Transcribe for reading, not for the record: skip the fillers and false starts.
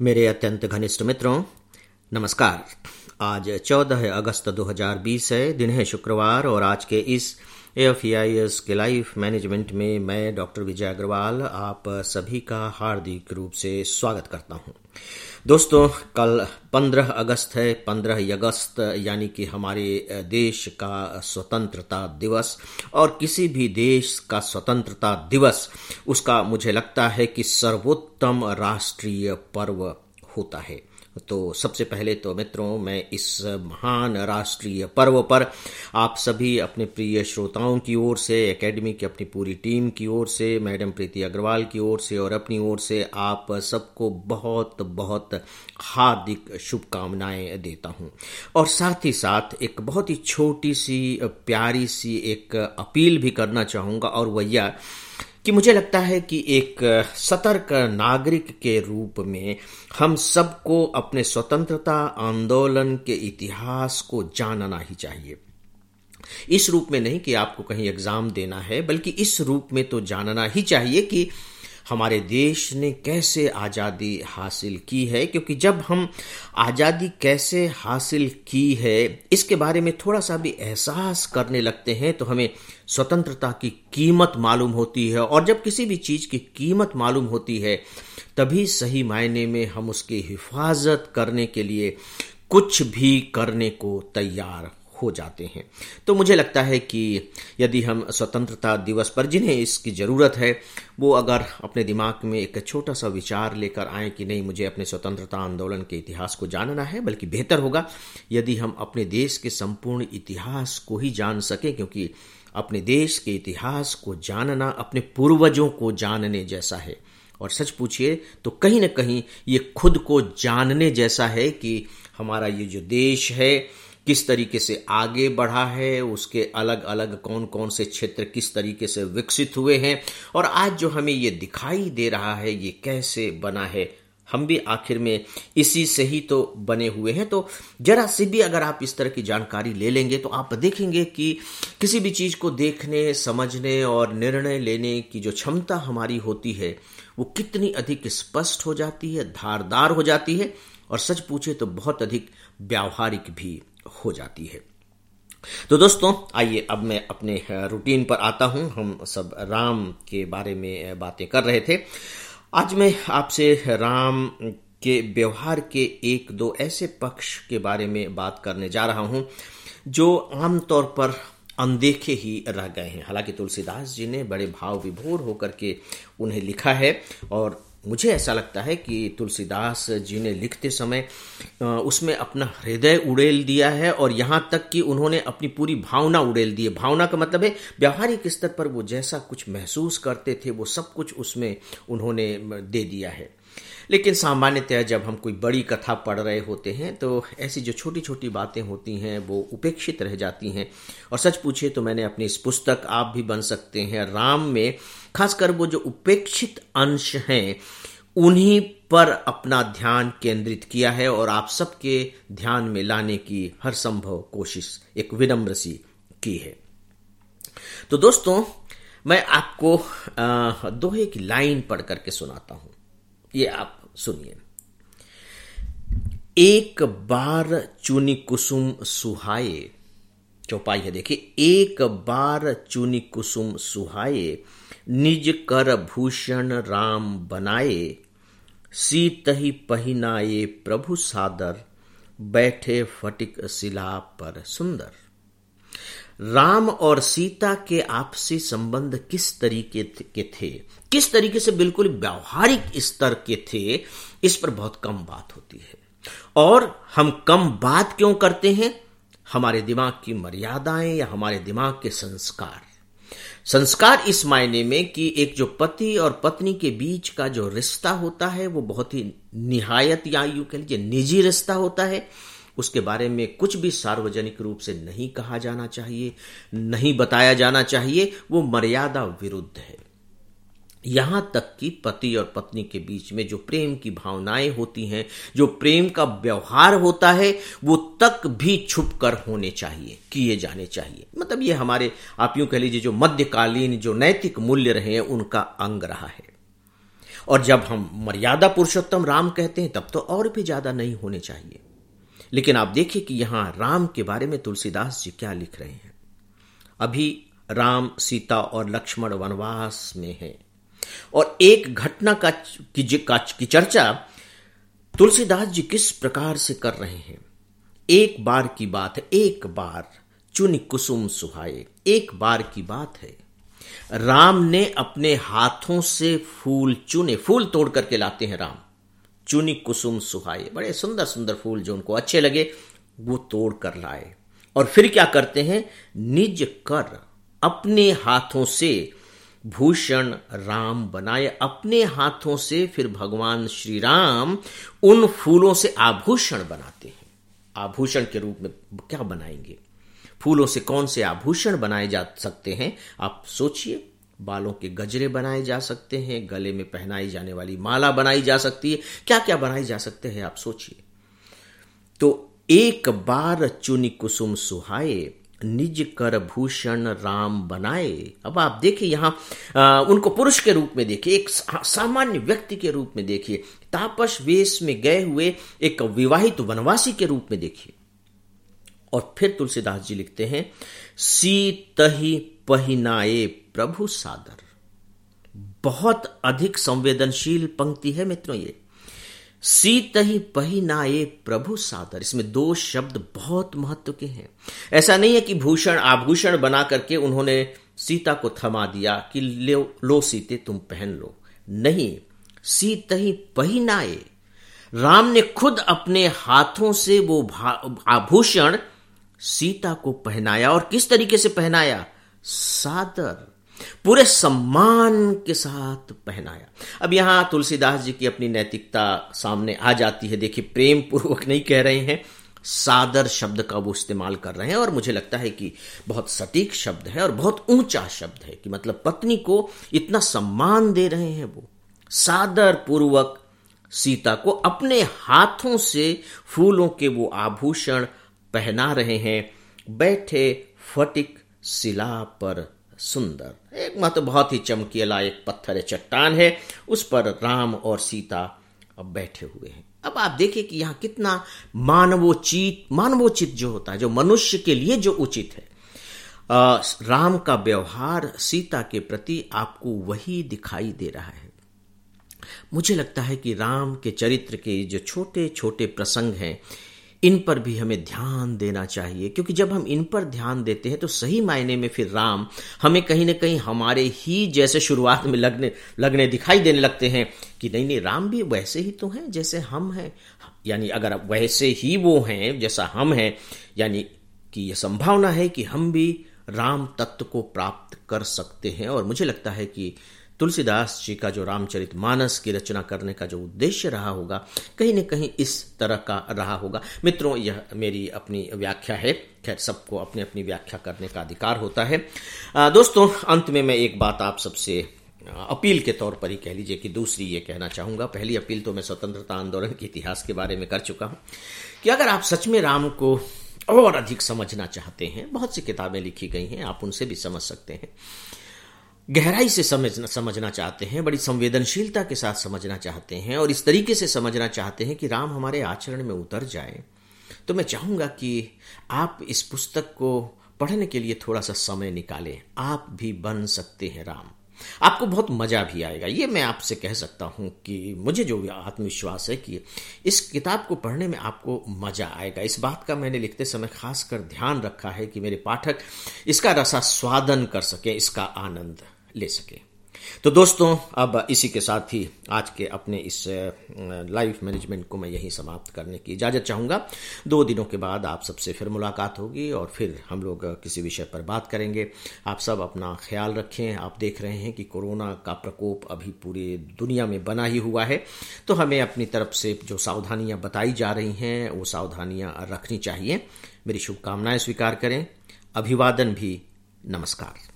मेरे अत्यंत घनिष्ठ मित्रों, नमस्कार। आज 14 अगस्त 2020 है, दिन है शुक्रवार, और आज के इस AFEIS के लाइफ मैनेजमेंट में मैं डॉक्टर विजय अग्रवाल आप सभी का हार्दिक रूप से स्वागत करता हूं। दोस्तों, कल 15 अगस्त है। 15 अगस्त यानी कि हमारे देश का स्वतंत्रता दिवस, और किसी भी देश का स्वतंत्रता दिवस उसका मुझे लगता है कि सर्वोत्तम राष्ट्रीय पर्व होता है। तो सबसे पहले तो मित्रों, मैं इस महान राष्ट्रीय पर्व पर आप सभी अपने प्रिय श्रोताओं की ओर से, एकेडमी की अपनी पूरी टीम की ओर से, मैडम प्रीति अग्रवाल की ओर से और अपनी ओर से आप सबको बहुत बहुत हार्दिक शुभकामनाएं देता हूं। और साथ ही साथ एक बहुत ही छोटी सी प्यारी सी एक अपील भी करना चाहूंगा, और वह कि मुझे लगता है कि एक सतर्क नागरिक के रूप में हम सबको अपने स्वतंत्रता आंदोलन के इतिहास को जानना ही चाहिए। इस रूप में नहीं कि आपको कहीं एग्जाम देना है, बल्कि इस रूप में तो जानना ही चाहिए कि हमारे देश ने कैसे आज़ादी हासिल की है। क्योंकि जब हम आज़ादी कैसे हासिल की है इसके बारे में थोड़ा सा भी एहसास करने लगते हैं तो हमें स्वतंत्रता की कीमत मालूम होती है, और जब किसी भी चीज़ की कीमत मालूम होती है तभी सही मायने में हम उसकी हिफाजत करने के लिए कुछ भी करने को तैयार हो जाते हैं। तो मुझे लगता है कि यदि हम स्वतंत्रता दिवस पर, जिन्हें इसकी ज़रूरत है, वो अगर अपने दिमाग में एक छोटा सा विचार लेकर आए कि नहीं, मुझे अपने स्वतंत्रता आंदोलन के इतिहास को जानना है, बल्कि बेहतर होगा यदि हम अपने देश के संपूर्ण इतिहास को ही जान सकें। क्योंकि अपने देश के इतिहास को जानना अपने पूर्वजों को जानने जैसा है, और सच पूछिए तो कहीं न कहीं ये खुद को जानने जैसा है कि हमारा ये जो देश है किस तरीके से आगे बढ़ा है, उसके अलग अलग कौन कौन से क्षेत्र किस तरीके से विकसित हुए हैं, और आज जो हमें ये दिखाई दे रहा है ये कैसे बना है। हम भी आखिर में इसी से ही तो बने हुए हैं। तो जरा सी भी अगर आप इस तरह की जानकारी ले लेंगे तो आप देखेंगे कि किसी भी चीज़ को देखने, समझने और निर्णय लेने की जो क्षमता हमारी होती है वो कितनी अधिक स्पष्ट हो जाती है, धारदार हो जाती है, और सच पूछे तो बहुत अधिक व्यावहारिक भी हो जाती है। तो दोस्तों, आइए अब मैं अपने रूटीन पर आता हूं। हम सब राम के बारे में बातें कर रहे थे। आज मैं आपसे राम के व्यवहार के एक दो ऐसे पक्ष के बारे में बात करने जा रहा हूं जो आमतौर पर अनदेखे ही रह गए हैं। हालांकि तुलसीदास जी ने बड़े भाव विभोर होकर के उन्हें लिखा है, और मुझे ऐसा लगता है कि तुलसीदास जी ने लिखते समय उसमें अपना हृदय उड़ेल दिया है, और यहाँ तक कि उन्होंने अपनी पूरी भावना उड़ेल दी है। भावना का मतलब है व्यावहारिक स्तर पर वो जैसा कुछ महसूस करते थे वो सब कुछ उसमें उन्होंने दे दिया है। लेकिन सामान्यतः जब हम कोई बड़ी कथा पढ़ रहे होते हैं तो ऐसी जो छोटी छोटी बातें होती हैं वो उपेक्षित रह जाती हैं। और सच पूछिए तो मैंने अपनी इस पुस्तक आप भी बन सकते हैं राम में खासकर वो जो उपेक्षित अंश हैं उन्हीं पर अपना ध्यान केंद्रित किया है, और आप सबके ध्यान में लाने की हर संभव कोशिश एक विनम्र सी की है। तो दोस्तों, मैं आपको दोहे की लाइन पढ़ करके सुनाता हूं, ये आप सुनिए। एक बार चुनी कुसुम सुहाए, चौपाई है देखिए। एक बार चुनी कुसुम सुहाए, निज कर भूषण राम बनाए, सीत ही पहिनाए प्रभु सादर, बैठे फटिक शिला पर सुंदर। राम और सीता के आपसी संबंध किस तरीके के थे, किस तरीके से बिल्कुल व्यावहारिक स्तर के थे, इस पर बहुत कम बात होती है। और हम कम बात क्यों करते हैं? हमारे दिमाग की मर्यादाएं या हमारे दिमाग के संस्कार इस मायने में कि एक जो पति और पत्नी के बीच का जो रिश्ता होता है वो बहुत ही निहायत या यूं कह लीजिए निजी रिश्ता होता है। उसके बारे में कुछ भी सार्वजनिक रूप से नहीं कहा जाना चाहिए, नहीं बताया जाना चाहिए, वो मर्यादा विरुद्ध है। यहां तक कि पति और पत्नी के बीच में जो प्रेम की भावनाएं होती हैं, जो प्रेम का व्यवहार होता है, वो तक भी छुप कर होने चाहिए, किए जाने चाहिए। मतलब ये हमारे आप यूं कह लीजिए जो मध्यकालीन जो नैतिक मूल्य रहे हैं उनका अंग रहा है। और जब हम मर्यादा पुरुषोत्तम राम कहते हैं तब तो और भी ज्यादा नहीं होने चाहिए। लेकिन आप देखिए कि यहां राम के बारे में तुलसीदास जी क्या लिख रहे हैं। अभी राम, सीता और लक्ष्मण वनवास में हैं और एक घटना की चर्चा तुलसीदास जी किस प्रकार से कर रहे हैं। एक बार की बात है, एक बार चुनि कुसुम सुहाए, एक बार की बात है। राम ने अपने हाथों से फूल चुने, फूल तोड़ करके लाते हैं राम। चुनी कुसुम सुहाए, बड़े सुंदर सुंदर फूल जो उनको अच्छे लगे वो तोड़ कर लाए और फिर क्या करते हैं, निज कर अपने हाथों से भूषण राम बनाए। अपने हाथों से फिर भगवान श्री राम उन फूलों से आभूषण बनाते हैं। आभूषण के रूप में क्या बनाएंगे, फूलों से कौन से आभूषण बनाए जा सकते हैं, आप सोचिए। बालों के गजरे बनाए जा सकते हैं, गले में पहनाई जाने वाली माला बनाई जा सकती है, क्या क्या बनाई जा सकते हैं आप सोचिए। तो एक बार चुनि कुसुम सुहाए, निज कर भूषण राम बनाए। अब आप देखिए यहां उनको पुरुष के रूप में देखिए, एक सामान्य व्यक्ति के रूप में देखिए, तापस वेश में गए हुए एक विवाहित वनवासी के रूप में देखिए। और फिर तुलसीदास जी लिखते हैं, सीतहि पहिनाए प्रभु सादर। बहुत अधिक संवेदनशील पंक्ति है मित्रों ये। सीतहि पहिनाए प्रभु सादर, इसमें दो शब्द बहुत महत्व के हैं। ऐसा नहीं है कि भूषण आभूषण बना करके उन्होंने सीता को थमा दिया कि लो सीते तुम पहन लो, नहीं, सीतहि पहिनाए, राम ने खुद अपने हाथों से वो आभूषण सीता को पहनाया। और किस तरीके से पहनाया, सादर, पूरे सम्मान के साथ पहनाया। अब यहां तुलसीदास जी की अपनी नैतिकता सामने आ जाती है। देखिए, प्रेम पूर्वक नहीं कह रहे हैं, सादर शब्द का वो इस्तेमाल कर रहे हैं और मुझे लगता है कि बहुत सटीक शब्द है और बहुत ऊंचा शब्द है कि मतलब पत्नी को इतना सम्मान दे रहे हैं। वो सादर पूर्वक सीता को अपने हाथों से फूलों के वो आभूषण पहना रहे हैं। बैठे फटिक शिला पर सुंदर, एक मतलब बहुत ही चमकीला एक पत्थर है, चट्टान है, उस पर राम और सीता अब बैठे हुए हैं। अब आप देखिए कि यहां कितना मानवोचित जो होता है, जो मनुष्य के लिए जो उचित है, राम का व्यवहार सीता के प्रति आपको वही दिखाई दे रहा है। मुझे लगता है कि राम के चरित्र के जो छोटे छोटे प्रसंग हैं, इन पर भी हमें ध्यान देना चाहिए, क्योंकि जब हम इन पर ध्यान देते हैं तो सही मायने में फिर राम हमें कहीं ना कहीं हमारे ही जैसे शुरुआत में लगने दिखाई देने लगते हैं कि नहीं, राम भी वैसे ही तो हैं जैसे हम हैं। यानी अगर वैसे ही वो हैं जैसा हम हैं, यानी कि यह संभावना है कि हम भी राम तत्व को प्राप्त कर सकते हैं। और मुझे लगता है कि तुलसीदास जी का जो रामचरितमानस की रचना करने का जो उद्देश्य रहा होगा, कहीं न कहीं इस तरह का रहा होगा। मित्रों, यह मेरी अपनी व्याख्या है, खैर सबको अपनी अपनी व्याख्या करने का अधिकार होता है। दोस्तों, अंत में मैं एक बात आप सबसे अपील के तौर पर ही कह लीजिए कि दूसरी ये कहना चाहूंगा। पहली अपील तो मैं स्वतंत्रता आंदोलन के इतिहास के बारे में कर चुका हूं कि अगर आप सच में राम को और अधिक समझना चाहते हैं, बहुत सी किताबें लिखी गई हैं, आप उनसे भी समझ सकते हैं, गहराई से समझना चाहते हैं, बड़ी संवेदनशीलता के साथ समझना चाहते हैं और इस तरीके से समझना चाहते हैं कि राम हमारे आचरण में उतर जाए, तो मैं चाहूंगा कि आप इस पुस्तक को पढ़ने के लिए थोड़ा सा समय निकालें। आप भी बन सकते हैं राम, आपको बहुत मजा भी आएगा। ये मैं आपसे कह सकता हूं कि मुझे जो आत्मविश्वास है कि इस किताब को पढ़ने में आपको मजा आएगा। इस बात का मैंने लिखते समय खासकर ध्यान रखा है कि मेरे पाठक इसका रसास्वादन कर सके, इसका आनंद ले सके। तो दोस्तों, अब इसी के साथ ही आज के अपने इस लाइफ मैनेजमेंट को मैं यहीं समाप्त करने की इजाजत चाहूंगा। 2 दिनों के बाद आप सबसे फिर मुलाकात होगी और फिर हम लोग किसी विषय पर बात करेंगे। आप सब अपना ख्याल रखें। आप देख रहे हैं कि कोरोना का प्रकोप अभी पूरी दुनिया में बना ही हुआ है, तो हमें अपनी तरफ से जो सावधानियां बताई जा रही हैं वो सावधानियां रखनी चाहिए। मेरी शुभकामनाएं स्वीकार करें। अभिवादन भी। नमस्कार।